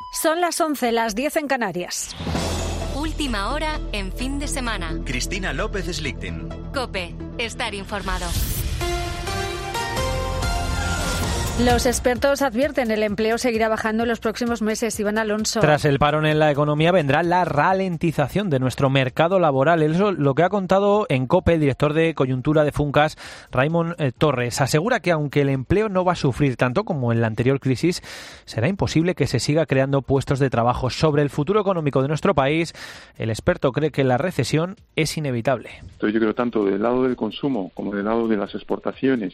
Son las 11, las 10 en Canarias. Última hora en fin de semana. Cristina López Slichting. COPE. Estar informado. Los expertos advierten el empleo seguirá bajando en los próximos meses. Iván Alonso. Tras el parón en la economía vendrá la ralentización de nuestro mercado laboral. Eso es lo que ha contado en COPE el director de coyuntura de Funcas, Raimon Torres. Asegura que aunque el empleo no va a sufrir tanto como en la anterior crisis, será imposible que se siga creando puestos de trabajo. Sobre el futuro económico de nuestro país, el experto cree que la recesión es inevitable. Entonces yo creo tanto del lado del consumo como del lado de las exportaciones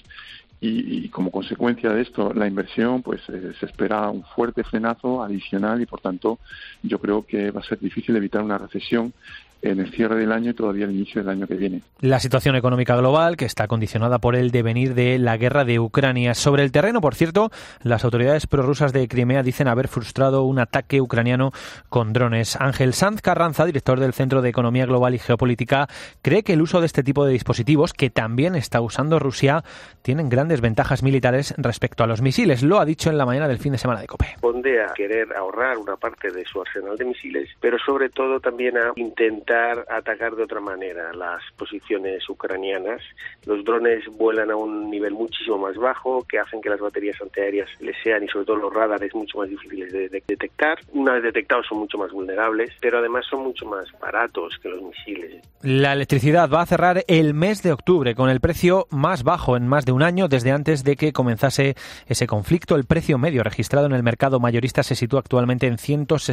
y como consecuencia de esto la inversión, pues se espera un fuerte frenazo adicional y por tanto yo creo que va a ser difícil evitar una recesión en el cierre del año y todavía el inicio del año que viene. La situación económica global, que está condicionada por el devenir de la guerra de Ucrania. Sobre el terreno, por cierto, las autoridades prorrusas de Crimea dicen haber frustrado un ataque ucraniano con drones. Ángel Sanz Carranza, director del Centro de Economía Global y Geopolítica, cree que el uso de este tipo de dispositivos, que también está usando Rusia, tienen grandes ventajas militares respecto a los misiles. Lo ha dicho en la mañana del fin de semana de COPE. Responde a querer ahorrar una parte de su arsenal de misiles, pero sobre todo también a intentar atacar de otra manera las posiciones ucranianas. Los drones vuelan a un nivel muchísimo más bajo, que hacen que las baterías antiaéreas les sean, y sobre todo los radares, mucho más difíciles de detectar. Una vez detectados son mucho más vulnerables, pero además son mucho más baratos que los misiles. La electricidad va a cerrar el mes de octubre con el precio más bajo en más de un año desde antes de que comenzase ese conflicto. El precio medio registrado en el mercado mayorista se sitúa actualmente en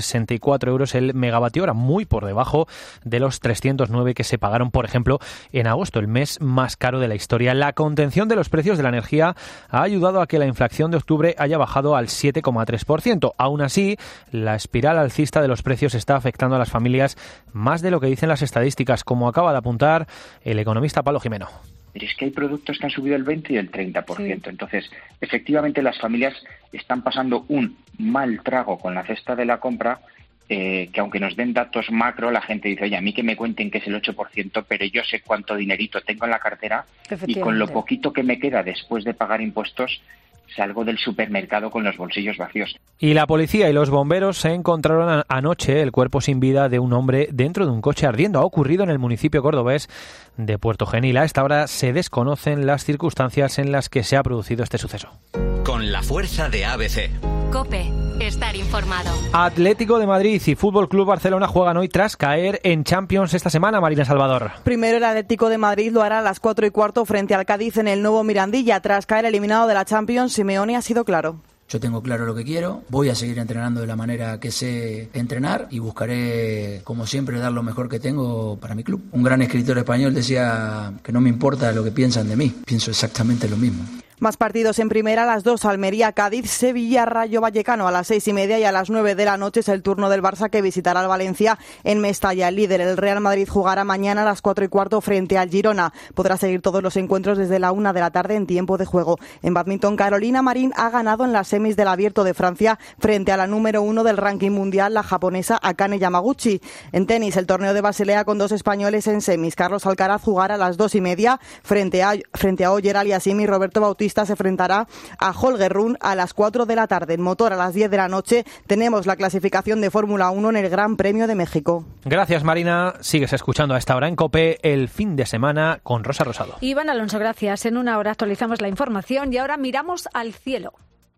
164 euros el megavatio hora, muy por debajo de los 309 que se pagaron, por ejemplo, en agosto, el mes más caro de la historia. La contención de los precios de la energía ha ayudado a que la inflación de octubre haya bajado al 7,3%. Aún así, la espiral alcista de los precios está afectando a las familias más de lo que dicen las estadísticas, como acaba de apuntar el economista Pablo Jimeno. Pero es que hay productos que han subido el 20 y el 30%. Sí. Entonces, efectivamente, las familias están pasando un mal trago con la cesta de la compra, que aunque nos den datos macro, la gente dice, oye, a mí que me cuenten que es el 8%, pero yo sé cuánto dinerito tengo en la cartera y con lo poquito que me queda después de pagar impuestos, salgo del supermercado con los bolsillos vacíos. Y la policía y los bomberos se encontraron anoche el cuerpo sin vida de un hombre dentro de un coche ardiendo. Ha ocurrido en el municipio cordobés de Puerto Genil. A esta hora se desconocen las circunstancias en las que se ha producido este suceso. Con la fuerza de ABC. COPE. Estar informado. Atlético de Madrid y Fútbol Club Barcelona juegan hoy tras caer en Champions esta semana, Marina Salvador. Primero el Atlético de Madrid lo hará a las 4:15 frente al Cádiz en el nuevo Mirandilla. Tras caer eliminado de la Champions, Simeone ha sido claro. Yo tengo claro lo que quiero, voy a seguir entrenando de la manera que sé entrenar y buscaré, como siempre, dar lo mejor que tengo para mi club. Un gran escritor español decía que no me importa lo que piensan de mí, pienso exactamente lo mismo. Más partidos en primera, a las 2, Almería, Cádiz, Sevilla, Rayo Vallecano a las 6:30 y a las 9 de la noche es el turno del Barça que visitará al Valencia en Mestalla. El líder, el Real Madrid, jugará mañana a las 4:15 frente al Girona. Podrá seguir todos los encuentros desde la 1 de la tarde en tiempo de juego. En bádminton, Carolina Marín ha ganado en las semis del Abierto de Francia frente a la número 1 del ranking mundial, la japonesa Akane Yamaguchi. En tenis, el torneo de Basilea con 2 españoles en semis. Carlos Alcaraz jugará a las 2:30 frente a Oyer Aliassime y Roberto Bautista se enfrentará a Holger Rune a las 4 de la tarde. En motor, a las 10 de la noche tenemos la clasificación de Fórmula 1 en el Gran Premio de México. Gracias, Marina. Sigues escuchando a esta hora en COPE el fin de semana con Rosa Rosado. Iván Alonso, gracias. En una hora actualizamos la información y ahora miramos al cielo.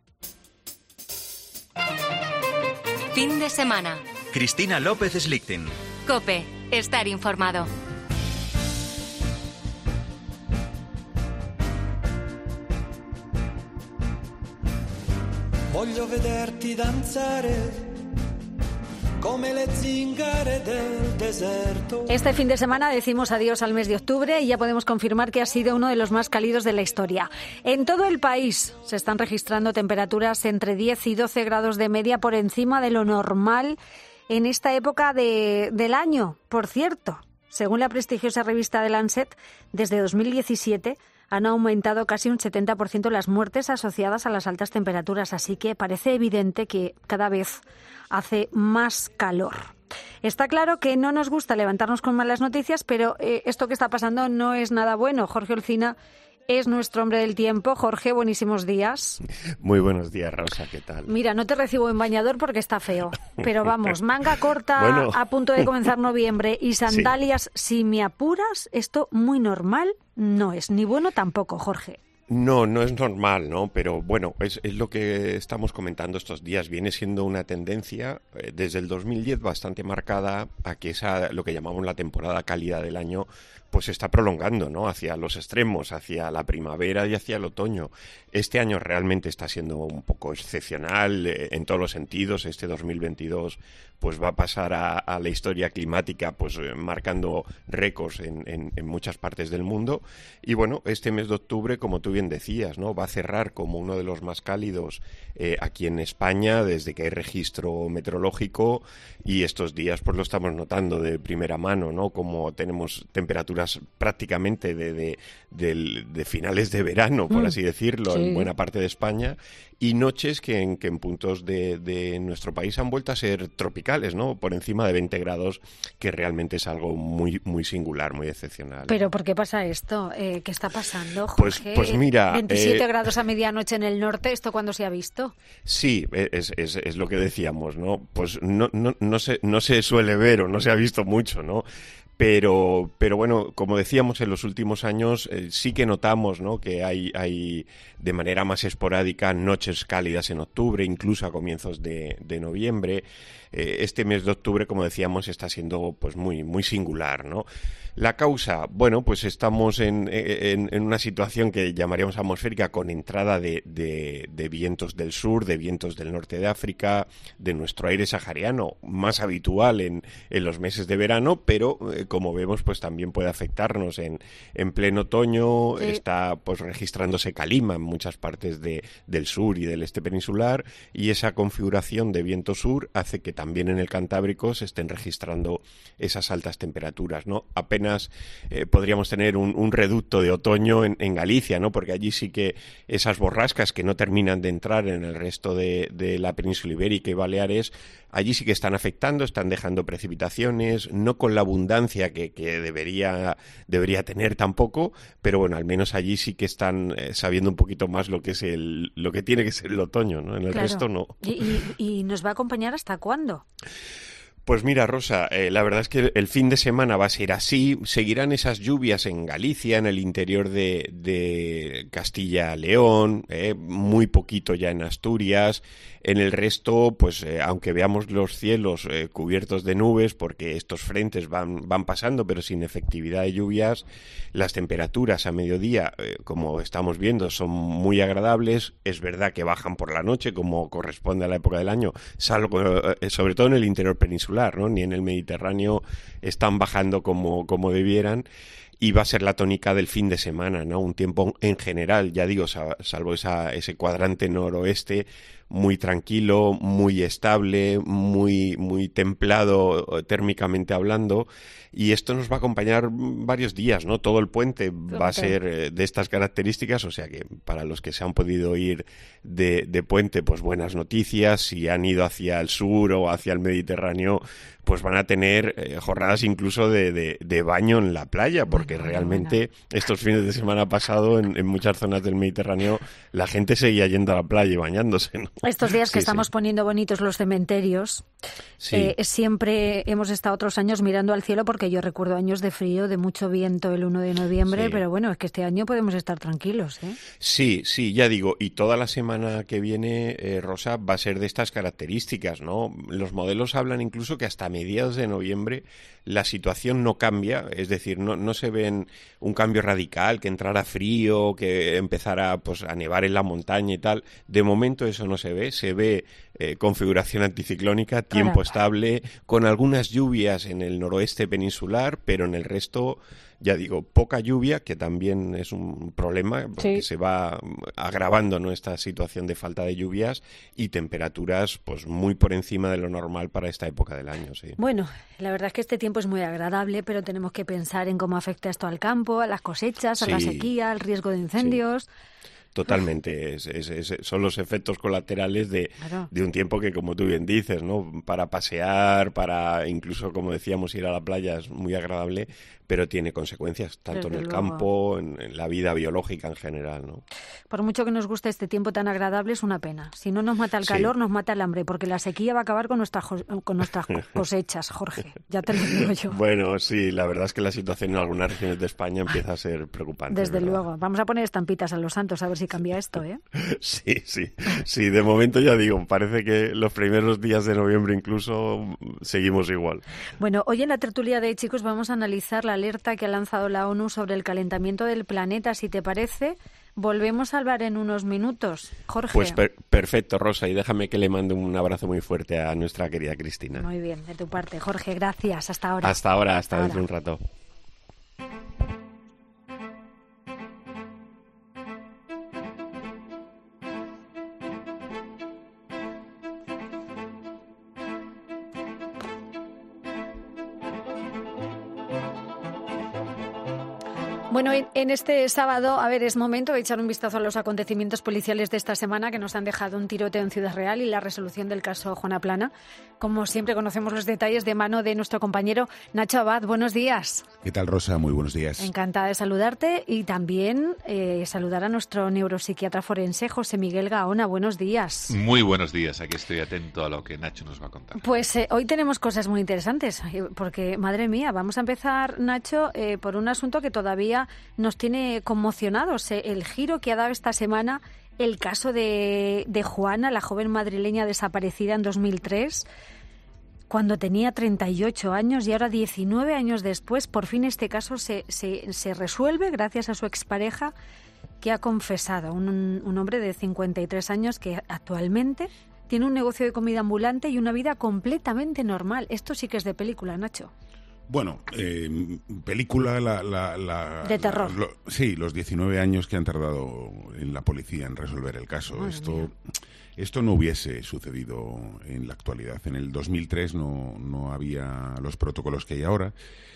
Fin de semana. Cristina López Slichting. COPE. Estar informado. Voglio vederti danzare come le zingare del deserto. Este fin de semana decimos adiós al mes de octubre y ya podemos confirmar que ha sido uno de los más cálidos de la historia. En todo el país se están registrando temperaturas entre 10 y 12 grados de media por encima de lo normal en esta época del año. Por cierto, según la prestigiosa revista The Lancet, desde 2017 han aumentado casi un 70% las muertes asociadas a las altas temperaturas, así que parece evidente que cada vez hace más calor. Está claro que no nos gusta levantarnos con malas noticias, pero esto que está pasando no es nada bueno. Jorge Olcina es nuestro hombre del tiempo. Jorge, buenísimos días. Muy buenos días, Rosa, ¿qué tal? Mira, no te recibo en bañador porque está feo, pero vamos, manga corta Bueno. a punto de comenzar noviembre y sandalias, si me apuras, esto muy normal no es, ni bueno tampoco, Jorge. No, no es normal, ¿no? Pero bueno, es lo que estamos comentando estos días. Viene siendo una tendencia desde el 2010 bastante marcada a que lo que llamamos la temporada cálida del año, pues se está prolongando, ¿no? Hacia los extremos, hacia la primavera y hacia el otoño. Este año realmente está siendo un poco excepcional en todos los sentidos. Este 2022 pues va a pasar a la historia climática, pues marcando récords en muchas partes del mundo. Y bueno, este mes de octubre, como tú bien decías, ¿no? Va a cerrar como uno de los más cálidos aquí en España desde que hay registro meteorológico, y estos días pues lo estamos notando de primera mano, ¿no? Como tenemos temperaturas prácticamente de finales de verano, por así decirlo, en buena parte de España, y noches que en puntos de nuestro país han vuelto a ser tropicales, ¿no? Por encima de 20 grados, que realmente es algo muy, muy singular, muy excepcional. ¿Pero por qué pasa esto? ¿Qué está pasando, Jorge? Pues mira... 27 grados a medianoche en el norte, ¿esto cuándo se ha visto? Sí, es lo que decíamos, ¿no? Pues no se suele ver o no se ha visto mucho, ¿no? Pero bueno, como decíamos, en los últimos años sí que notamos, ¿no? Que hay de manera más esporádica noches cálidas en octubre, incluso a comienzos de noviembre. Este mes de octubre, como decíamos, está siendo pues muy, muy singular, ¿no? La causa, bueno, pues estamos en una situación que llamaríamos atmosférica, con entrada de vientos del sur, de vientos del norte de África, de nuestro aire sahariano, más habitual en los meses de verano, pero como vemos, pues también puede afectarnos en pleno otoño. Sí. Está pues registrándose calima en muchas partes del sur y del este peninsular, y esa configuración de viento sur hace que también en el Cantábrico se estén registrando esas altas temperaturas, ¿no? Apenas podríamos tener un reducto de otoño en Galicia, ¿no? Porque allí sí que esas borrascas que no terminan de entrar en el resto de la península ibérica y Baleares, allí sí que están afectando, están dejando precipitaciones, no con la abundancia que debería tener tampoco, pero bueno, al menos allí sí que están sabiendo un poquito más lo que tiene que ser el otoño, ¿no? En el resto no. ¿Y nos va a acompañar hasta cuándo? Pues mira, Rosa, la verdad es que el fin de semana va a ser así. Seguirán esas lluvias en Galicia, en el interior de Castilla-León, muy poquito ya en Asturias. En el resto, pues aunque veamos los cielos cubiertos de nubes, porque estos frentes van pasando, pero sin efectividad de lluvias, las temperaturas a mediodía, como estamos viendo, son muy agradables. Es verdad que bajan por la noche, como corresponde a la época del año, salvo, sobre todo en el interior peninsular, ¿no? Ni en el Mediterráneo están bajando como debieran. Y va a ser la tónica del fin de semana, ¿no? Un tiempo en general, ya digo, salvo ese cuadrante noroeste, muy tranquilo, muy estable, muy, muy templado térmicamente hablando, y esto nos va a acompañar varios días, ¿no? Todo el puente va a ser de estas características, o sea que para los que se han podido ir de puente, pues buenas noticias. Si han ido hacia el sur o hacia el Mediterráneo, pues van a tener jornadas incluso de baño en la playa, porque realmente estos fines de semana pasado en muchas zonas del Mediterráneo la gente seguía yendo a la playa y bañándose, ¿no? Estos días que estamos poniendo bonitos los cementerios, siempre hemos estado otros años mirando al cielo, porque yo recuerdo años de frío, de mucho viento el 1 de noviembre, pero bueno, es que este año podemos estar tranquilos, ¿eh? Sí, ya digo, y toda la semana que viene, Rosa, va a ser de estas características, ¿no? Los modelos hablan incluso que hasta mediados de noviembre la situación no cambia, es decir, no se ven un cambio radical, que entrara frío, que empezara pues a nevar en la montaña y tal. De momento eso no se ve configuración anticiclónica, tiempo estable, con algunas lluvias en el noroeste peninsular, pero en el resto, ya digo, poca lluvia, que también es un problema, porque se va agravando, ¿no?, esta situación de falta de lluvias, y temperaturas pues muy por encima de lo normal para esta época del año, sí. Bueno, la verdad es que este tiempo es muy agradable, pero tenemos que pensar en cómo afecta esto al campo, a las cosechas, a la sequía, al riesgo de incendios. Totalmente. Son los efectos colaterales de un tiempo que, como tú bien dices, ¿no? Para pasear, para incluso, como decíamos, ir a la playa es muy agradable, pero tiene consecuencias tanto en el campo, en la vida biológica en general, ¿no? Por mucho que nos guste este tiempo tan agradable, es una pena. Si no nos mata el calor, nos mata el hambre, porque la sequía va a acabar con nuestras cosechas, Jorge. Ya te lo digo yo. Bueno, sí, la verdad es que la situación en algunas regiones de España empieza a ser preocupante. Desde luego. Vamos a poner estampitas a los santos a ver si cambia esto, ¿eh? Sí, de momento ya digo, parece que los primeros días de noviembre incluso seguimos igual. Bueno, hoy en la tertulia de Chicos vamos a analizar la alerta que ha lanzado la ONU sobre el calentamiento del planeta. Si te parece, volvemos a hablar en unos minutos. Jorge. Pues perfecto, Rosa, y déjame que le mande un abrazo muy fuerte a nuestra querida Cristina. Muy bien, de tu parte. Jorge, gracias. Hasta ahora. Hasta dentro de un rato. Bueno, en este sábado, es momento de echar un vistazo a los acontecimientos policiales de esta semana que nos han dejado un tiroteo en Ciudad Real y la resolución del caso Juana Plana. Como siempre, conocemos los detalles de mano de nuestro compañero Nacho Abad. Buenos días. ¿Qué tal, Rosa? Muy buenos días. Encantada de saludarte y también saludar a nuestro neuropsiquiatra forense, José Miguel Gaona. Buenos días. Muy buenos días. Aquí estoy atento a lo que Nacho nos va a contar. Pues hoy tenemos cosas muy interesantes porque, madre mía, vamos a empezar, Nacho, por un asunto que todavía nos tiene conmocionados, el giro que ha dado esta semana el caso de Juana, la joven madrileña desaparecida en 2003, cuando tenía 38 años y ahora 19 años después, por fin este caso se resuelve gracias a su expareja que ha confesado, un hombre de 53 años que actualmente tiene un negocio de comida ambulante y una vida completamente normal. Esto sí que es de película, Nacho. Bueno, película de terror. Sí, los 19 años que han tardado en la policía en resolver el caso. Esto no hubiese sucedido en la actualidad. En el 2003 no había los protocolos que hay ahora.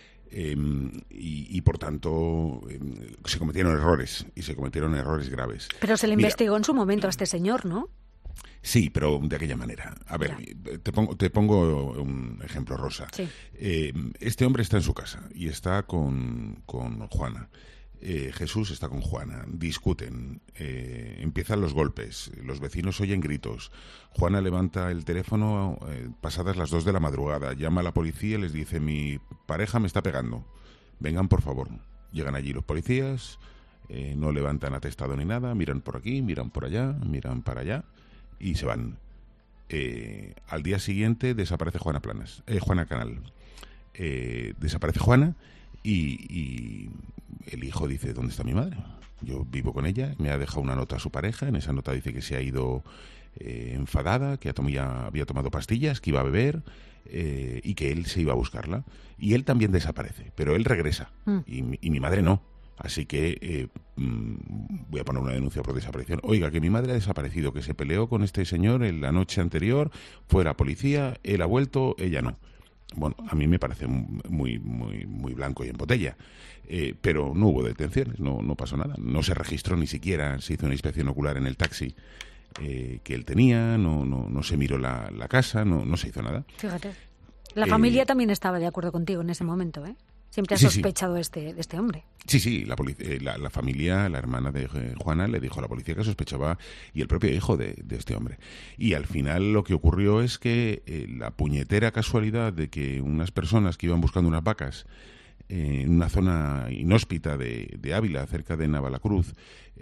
Y por tanto se cometieron errores, y se cometieron errores graves. Pero se le investigó en su momento a este señor, ¿no? Sí, pero de aquella manera. A ver, te pongo un ejemplo, Rosa. Sí. Este hombre está en su casa y está con Juana. Jesús está con Juana. Discuten. Empiezan los golpes. Los vecinos oyen gritos. Juana levanta el teléfono pasadas las 2 de la madrugada. Llama a la policía y les dice: mi pareja me está pegando. Vengan, por favor. Llegan allí los policías. No levantan atestado ni nada. Miran por aquí, miran por allá, miran para allá. Y se van. Al día siguiente desaparece Juana Canal. Desaparece Juana y el hijo dice: ¿dónde está mi madre? Yo vivo con ella, me ha dejado una nota a su pareja. En esa nota dice que se ha ido enfadada, que había tomado pastillas, que iba a beber y que él se iba a buscarla. Y él también desaparece, pero él regresa y mi madre no. Así que voy a poner una denuncia por desaparición. Oiga, que mi madre ha desaparecido, que se peleó con este señor en la noche anterior, fue la policía, él ha vuelto, ella no. Bueno, a mí me parece muy blanco y en botella. Pero no hubo detenciones, no pasó nada. No se registró ni siquiera, se hizo una inspección ocular en el taxi que él tenía, no se miró la casa, no se hizo nada. Fíjate. La familia también estaba de acuerdo contigo en ese momento, ¿eh? Siempre ha sospechado de este hombre. Sí, la familia, la hermana de Juana le dijo a la policía que sospechaba, y el propio hijo de este hombre. Y al final lo que ocurrió es que la puñetera casualidad de que unas personas que iban buscando unas vacas en una zona inhóspita de Ávila, cerca de Navalacruz,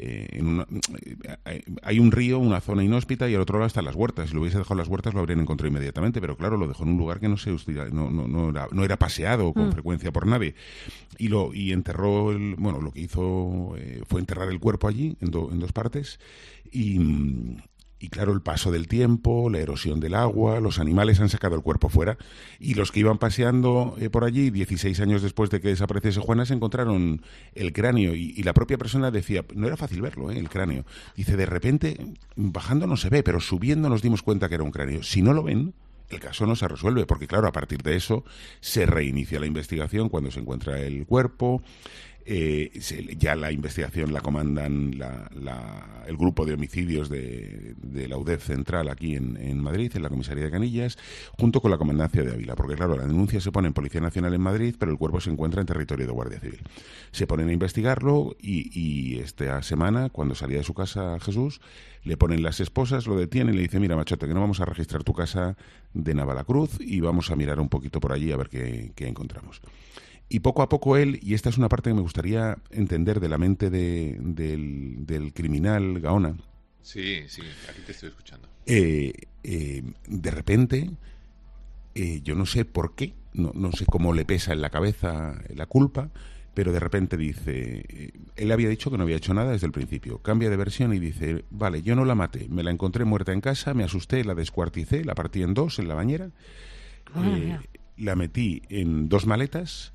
hay un río, una zona inhóspita, y al otro lado están las huertas. Si lo hubiese dejado en las huertas lo habrían encontrado inmediatamente, pero claro, lo dejó en un lugar que no era paseado con frecuencia por nadie. Y enterró, lo que hizo fue enterrar el cuerpo allí en dos partes. Y claro, el paso del tiempo, la erosión del agua, los animales han sacado el cuerpo fuera, y los que iban paseando por allí 16 años después de que desapareciese Juana se encontraron el cráneo, y la propia persona decía, no era fácil verlo, el cráneo. Dice, de repente, bajando no se ve, pero subiendo nos dimos cuenta que era un cráneo. Si no lo ven, el caso no se resuelve, porque claro, a partir de eso se reinicia la investigación cuando se encuentra el cuerpo. Ya la investigación la comandan el grupo de homicidios de la UDEF Central aquí en Madrid, en la comisaría de Canillas, junto con la comandancia de Ávila, porque claro, la denuncia se pone en Policía Nacional en Madrid, pero el cuerpo se encuentra en territorio de Guardia Civil. Se ponen a investigarlo y esta semana, cuando salía de su casa Jesús, le ponen las esposas, lo detienen y le dicen: mira, machote, que no vamos a registrar tu casa de Navalacruz y vamos a mirar un poquito por allí a ver qué encontramos. Y poco a poco él, y esta es una parte que me gustaría entender de la mente del criminal Gaona. Sí, aquí te estoy escuchando. De repente, yo no sé por qué, no sé cómo le pesa en la cabeza la culpa, pero de repente dice, él había dicho que no había hecho nada desde el principio, cambia de versión y dice: vale, yo no la maté, me la encontré muerta en casa, me asusté, la descuarticé, la partí en dos en la bañera, la metí en 2 maletas.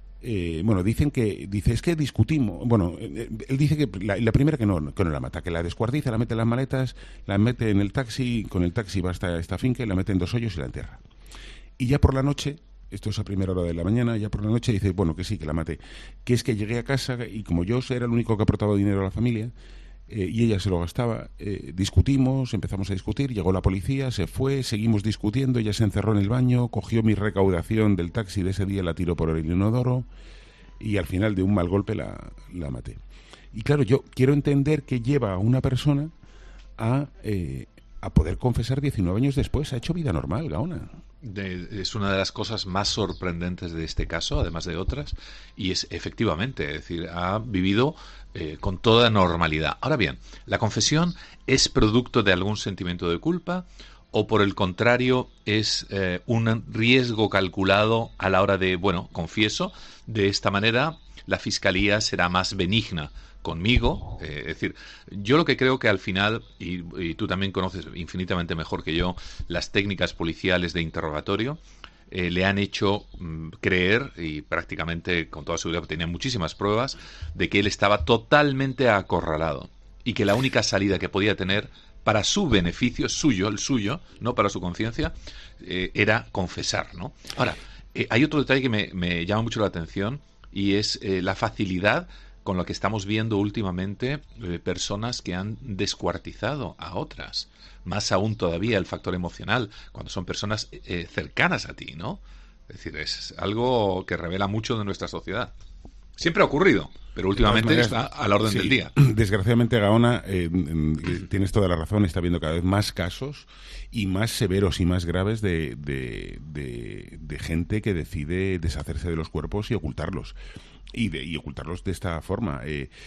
Dice, es que discutimos. Bueno, él dice que la primera que no la mata, que la descuartiza, la mete en las maletas, la mete en el taxi, con el taxi va hasta esta finca y la mete en 2 hoyos y la entierra. Y ya por la noche, esto es a primera hora de la mañana, ya por la noche dice, bueno, que sí, que la maté. Que es que llegué a casa y como yo era el único que aportaba dinero a la familia, y ella se lo gastaba, discutimos, empezamos a discutir, llegó la policía, se fue, seguimos discutiendo, ella se encerró en el baño, cogió mi recaudación del taxi de ese día, la tiró por el inodoro y al final de un mal golpe la maté. Y claro, yo quiero entender que lleva a una persona a poder confesar 19 años después. Ha hecho vida normal, Gaona. Es una de las cosas más sorprendentes de este caso, además de otras, y es efectivamente, es decir, ha vivido con toda normalidad. Ahora bien, ¿la confesión es producto de algún sentimiento de culpa o por el contrario es un riesgo calculado a la hora de, bueno, confieso, de esta manera la Fiscalía será más benigna conmigo? Es decir, yo lo que creo que al final, y tú también conoces infinitamente mejor que yo las técnicas policiales de interrogatorio, le han hecho creer, y prácticamente con toda seguridad tenía muchísimas pruebas, de que él estaba totalmente acorralado y que la única salida que podía tener para su beneficio, el suyo, no para su conciencia, era confesar, ¿no? Ahora, hay otro detalle que me llama mucho la atención y es la facilidad con lo que estamos viendo últimamente personas que han descuartizado a otras. Más aún todavía el factor emocional, cuando son personas cercanas a ti, ¿no? Es decir, es algo que revela mucho de nuestra sociedad. Siempre ha ocurrido, pero últimamente está a la orden del día. Desgraciadamente, Gaona, tienes toda la razón, está habiendo cada vez más casos y más severos y más graves de gente que decide deshacerse de los cuerpos y ocultarlos. Y ocultarlos de esta forma.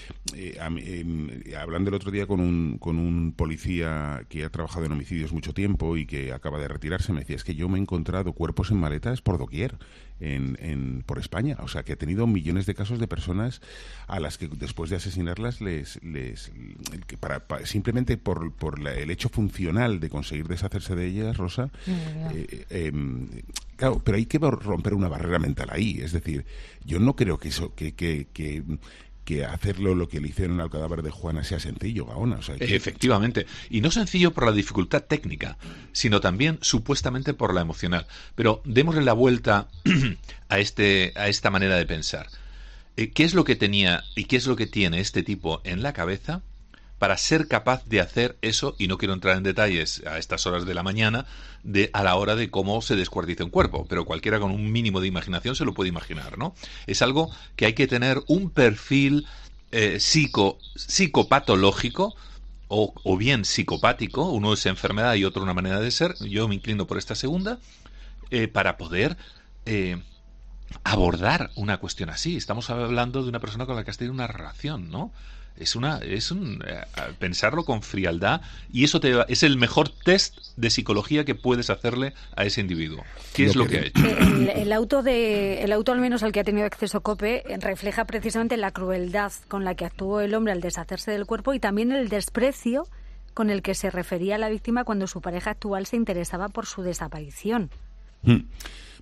Hablando el otro día con un policía que ha trabajado en homicidios mucho tiempo y que acaba de retirarse, me decía, es que yo me he encontrado cuerpos en maletas por doquier por España. O sea, que he tenido millones de casos de personas a las que después de asesinarlas simplemente por el hecho funcional de conseguir deshacerse de ellas, Rosa, claro, pero hay que romper una barrera mental ahí. Es decir, yo no creo que eso que hacerlo lo que le hicieron al cadáver de Juana sea sencillo, Gaona. O sea, Efectivamente. Y no sencillo por la dificultad técnica, sino también supuestamente por la emocional. Pero démosle la vuelta a esta manera de pensar. ¿Qué es lo que tenía y qué es lo que tiene este tipo en la cabeza para ser capaz de hacer eso? Y no quiero entrar en detalles a estas horas de la mañana a la hora de cómo se descuartiza un cuerpo, pero cualquiera con un mínimo de imaginación se lo puede imaginar, ¿no? Es algo que hay que tener un perfil psicopatológico o bien psicopático, uno es enfermedad y otro una manera de ser, yo me inclino por esta segunda, para poder abordar una cuestión así. Estamos hablando de una persona con la que has tenido una relación, ¿no? Pensarlo con frialdad, y eso es el mejor test de psicología que puedes hacerle a ese individuo. ¿Qué es lo que ha hecho? El auto al menos al que ha tenido acceso COPE refleja precisamente la crueldad con la que actuó el hombre al deshacerse del cuerpo y también el desprecio con el que se refería a la víctima cuando su pareja actual se interesaba por su desaparición.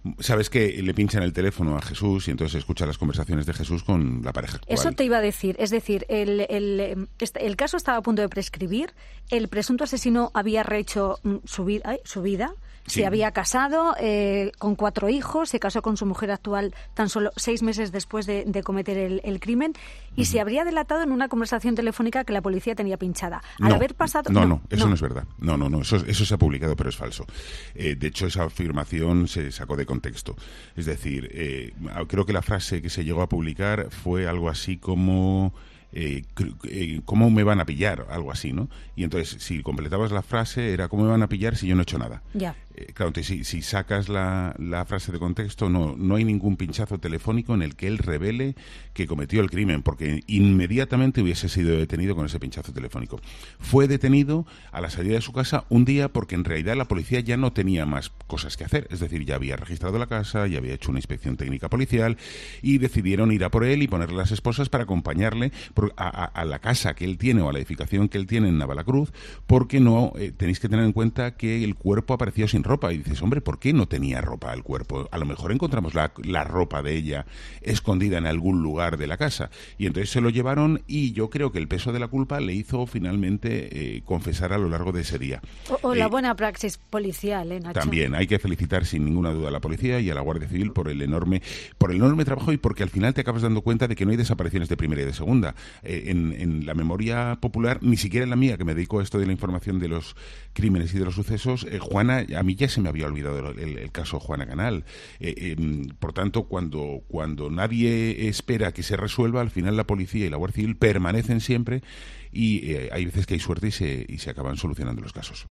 Sabes que le pinchan el teléfono a Jesús y entonces escucha las conversaciones de Jesús con la pareja actual. Eso te iba a decir. Es decir, el caso estaba a punto de prescribir, el presunto asesino había rehecho su vida. Sí. Se había casado con 4 hijos, se casó con su mujer actual tan solo 6 meses después de cometer el crimen y se habría delatado en una conversación telefónica que la policía tenía pinchada. Al haber pasado... No, eso no es verdad. No, eso se ha publicado, pero es falso. De hecho, esa afirmación se sacó de contexto. Es decir, creo que la frase que se llegó a publicar fue algo así como... ¿cómo me van a pillar? Algo así, ¿no? Y entonces, si completabas la frase, era ¿cómo me van a pillar si yo no he hecho nada? Ya. Claro, entonces, si sacas la frase de contexto, no hay ningún pinchazo telefónico en el que él revele que cometió el crimen, porque inmediatamente hubiese sido detenido con ese pinchazo telefónico. Fue detenido a la salida de su casa un día porque en realidad la policía ya no tenía más cosas que hacer, es decir, ya había registrado la casa, ya había hecho una inspección técnica policial y decidieron ir a por él y ponerle las esposas para acompañarle a la casa que él tiene o a la edificación que él tiene en Navalacruz, porque tenéis que tener en cuenta que el cuerpo apareció sin ropa y dices, hombre, ¿por qué no tenía ropa el cuerpo? A lo mejor encontramos la ropa de ella escondida en algún lugar de la casa y entonces se lo llevaron y yo creo que el peso de la culpa le hizo finalmente confesar a lo largo de ese día. O la buena praxis policial, Nacho. También hay que felicitar sin ninguna duda a la policía y a la Guardia Civil por el enorme trabajo y porque al final te acabas dando cuenta de que no hay desapariciones de primera y de segunda. En la memoria popular, ni siquiera en la mía, que me dedico a esto de la información de los crímenes y de los sucesos, Juana, a mí ya se me había olvidado el caso Juana Canal. Por tanto, cuando nadie espera que se resuelva, al final la policía y la Guardia Civil permanecen siempre y hay veces que hay suerte y se acaban solucionando los casos.